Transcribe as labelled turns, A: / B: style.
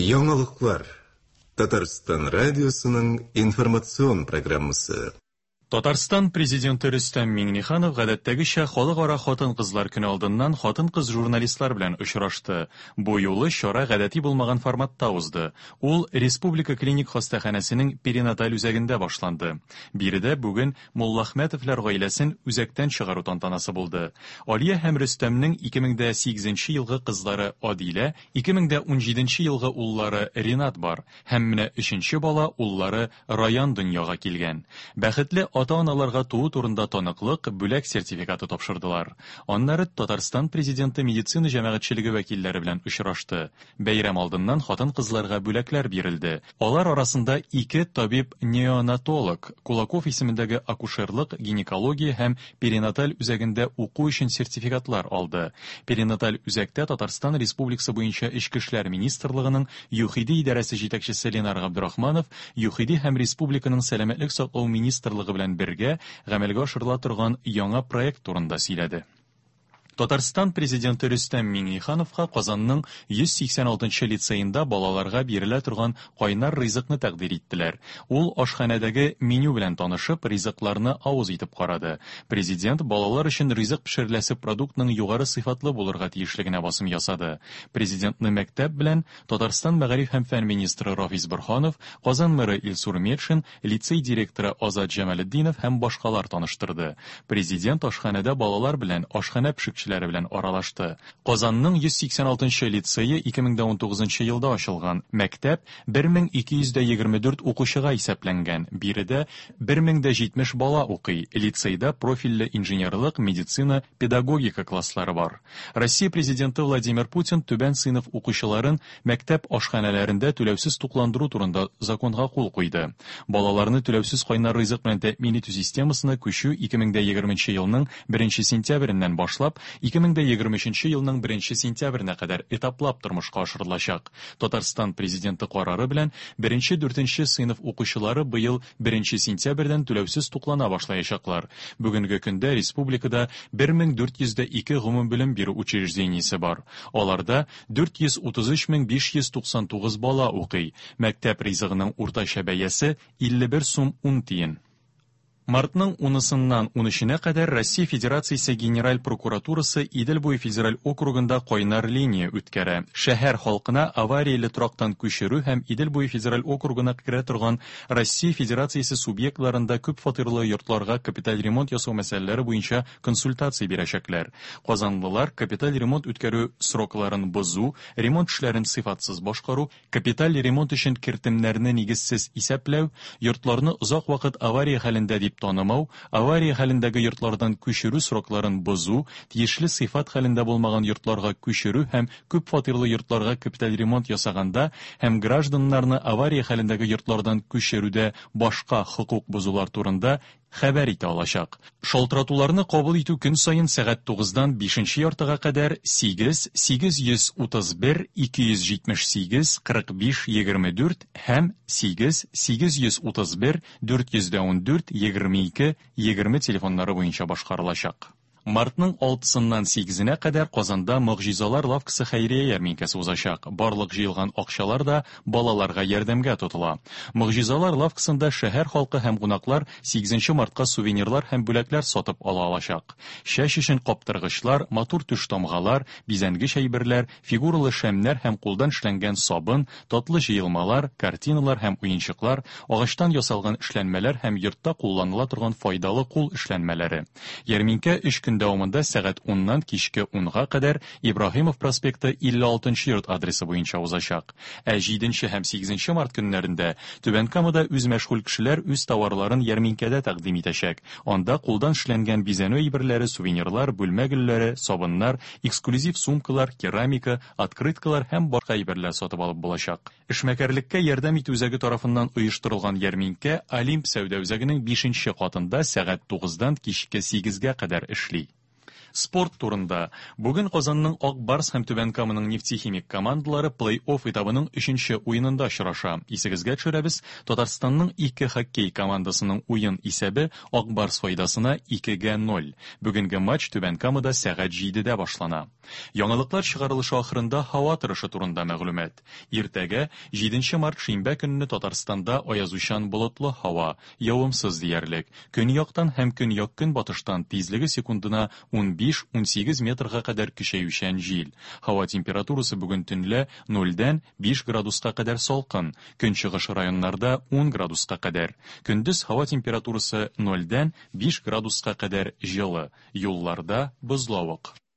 A: Яңалыклар. Татарстан радиосының информацион программасы.
B: Татарстан президенты Рөстәм Миңнеханов гадәттәгечә халыкара хатын-кызлар көне алдыннан хатын-кыз журналистлар белән очрашты. Бу юлы чара гадәти булмаган форматта узды. Ул Республика клиник хастаханәсенең перинаталь үзәгендә башланды. Биредә бүген Муллахмәтовлар гаиләсен үзәктән чыгару тантанасы булды. Алия һәм Рөстәмнең 2008 елгы кызлары Адилә, 2017 елгы уллары Ринат бар һәм менә 3нче бала уллары Раян дөньяга килгән. Бәхетле ата-аналарга туу турында таныклык, бүләк сертификаты тапшырдылар. Аннары Татарстан президенты медицина җәмәгатьчелеге вәкилләре белән очрашты. Бәйрәм алдыннан хатын-кызларга бүләкләр бирелде. Алар арасында 2 табиб-неонатолог, Кулаков исемендәге акушерлык, гинекология һәм перинаталь үзәгендә уку өчен сертификатлар алды. Перинаталь үзәктә Татарстан Республикасы буенча Ичке эшләр министрлыгының ЮХИДИ идарәсе җитәкчесе Ленар Габдрахманов, ЮХИДИ һәм республиканың сәламәтлек саклау министрлыгы белән бергә гамәлгә ашырыла торган яңа проект турында сөйләде. Татарстан президенты Рөстәм Миңнехановка Казанның 186-нчы лицейында балаларга бирелә торган кайнар ризыкны тәкъдим иттеләр. Ул ашханәдәге меню белән танышып, ризыкларны авыз итеп карады. Президент балалар өчен ризык пешереләсе продуктның югары сыйфатлы булырга тиешлегенә басым ясады. Президентны мәктәп белән Татарстан мәгариф һәм фән министры Рафис Борханов, Казан мэры Илсур Метшин, лицей директоры Азат Җамалетдинов һәм башкалар таныштырды. Президент ашханәдә балалар белән ашханә пешекчеләре белән аралашты. Казанның 186-нчы лицее 2019 елда ачылган. Мәктәп 1224 укучыга исәпләнгән. Биредә 1070 бала укый. Лицейда профильле инженерлык, медицина, педагогика класслары бар. Россия президенты Владимир Путин түбән сыйныф укучыларын мәктәп ашханәләрендә түләүсез тукландыру турында законга кул куйды. Балаларны түләүсез кайнар ризык белән тәэмин итү системасына күчү 2020 елның 1 сентябреннән башлап 2023 елның 1 сентябренә кадәр этаплап тормышка ашырылачак. Татарстан президенты карары белән 1-4 сыйныф укучылары быел 1 сентябрьдән түләүсез туклана башлаячаклар. Бүгенге көндә республикада 1402 гомум белем бирү учреждениесе бар. Аларда 433599 бала укый. Мәктәп ризыгының уртача бәясе 51 сум 10 тиен. Мартның 10-сыннан 13-нә кадәр Россия Федерациясе Генераль прокуратурасы Идел буе федераль округында кайнар линия үткәрә. Шәһәр халкына аварияле торактан күчерү һәм Идел буе федераль округына керә торган Россия Федерациясе субъектларында күп фатирлы йортларга капиталь ремонт ясау мәсьәләләре буенча консультация бирәчәкләр. Казанлылар капиталь ремонт үткәрү срокларын бозу, ремонт эшләрен сыйфатсыз башкару, капиталь ремонт өчен кертемнәрне нигезсез исәпләү, йортларны озак вакыт авария хәлендә дип танымау, авария хәлендәге йортлардан күчерү срокларын бозу, тиешле сыйфат хәлендә булмаган йортларга күчерү һәм күп фатирлы йортларга капиталь ремонт ясаганда һәм гражданнарны авария хәлендәге йортлардан күчерүдә башка хокук бозулар турында хәбәр итә алачак. Шалтыратуларны кабул итү көн саен сәгать 9-дан 5-нче яртыга кадәр 8 831 278 45 24 һәм 8 831 414 22 20 телефоннары буенча башкарылачак. Мартның 6-сыннан 8-нә кадәр Казанда Мөгъҗизалар лавкасы хәйрия ярминкәсе узачак. Барлык җыелган акчалар да балаларга ярдәмгә тотыла. Мөгъҗизалар лавкасында шәһәр халкы һәм кунаклар 8 мартка сувенирлар һәм бүләкләр сатып ала алачак. Чәч өчен каптыргычлар, матур төш тамгалар, бизәнгеч әйберләр, фигуралы шәмнәр һәм кулдан эшләнгән сабын, татлы җыелмалар, картиналар һәм уенчыклар, агачтан ясалган эшләнмәләр һәм йортта кулланыла торган файдалы кул эшләнмәләре. Ярминкә 3 көн дәвамында сәгать 10-нан кичке 10-га кадәр Ибраһимов проспекты 56-нчы йорт адресы буенча узачак. 7 һәм 8 март көннәрендә Түбән Камада үз мәшгуль кешеләр үз товарларын ярминкәдә тәкъдим итәчәк. Анда кулдан эшләнгән бизәнү әйберләре, сувенирлар, бүлмә гөлләре, сабыннар, эксклюзив сумкалар, керамика, открыткалар һәм башка әйберләр сатып алып булачак. Эшмәкәрлеккә ярдәм итү үзәге тарафыннан оештырылган ярминкә Олимп сәүдә үзәгенең 5-нче катында сәгать 9-дан кичке 8-га кадәр эшли. Спорт турында. Бүген Казанның Ак Барс һәм Түбән Каманың нефтехимик командалары плей-офф этабының 3-нче уенында очраша. Исегезгә төшерәбез, Татарстанның 2 хоккей командасының уен исәбе Ак Барс файдасына 2-0. Бүгенге матч Түбән Камада сәгать 7-дә башлана. Яңалыклар чыгарылышы ахырында һава торышы турында мәгълүмат. Иртәгә 7 март шимбә көнне Татарстанда аязучан болытлы һава, явымсыз диярлек. Көньяктан һәм көньяк-көнбатыштан тизлеге секундына 15-18 метрга кадәр көчәючән җил. Һава температурасы бүген төнлә 0-дән 5 градуска кадәр салкын, көнчыгыш районнарда 10 градуска кадәр. Көндез һава температурасы 0-дән 5 градуска кадәр җылы, юлларда бозлавык.